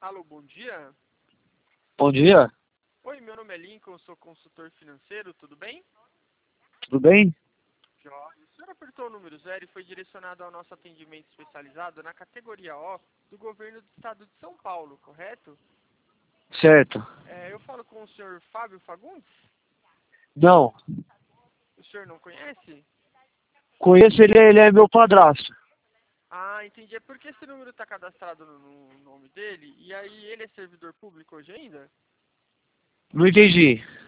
Alô, bom dia. Bom dia, Oi, meu nome é Lincoln, sou consultor financeiro, tudo bem? tudo bem? Jóia. O senhor apertou o número 0 e foi direcionado ao nosso atendimento especializado na categoria O do governo do estado de São Paulo, correto? Certo. Eu falo com o senhor Fábio Fagundes? Não, O senhor não conhece? conheço ele é meu padrasto. Ah, entendi. É porque esse número está cadastrado no nome dele, e aí ele é servidor público hoje ainda? Não entendi.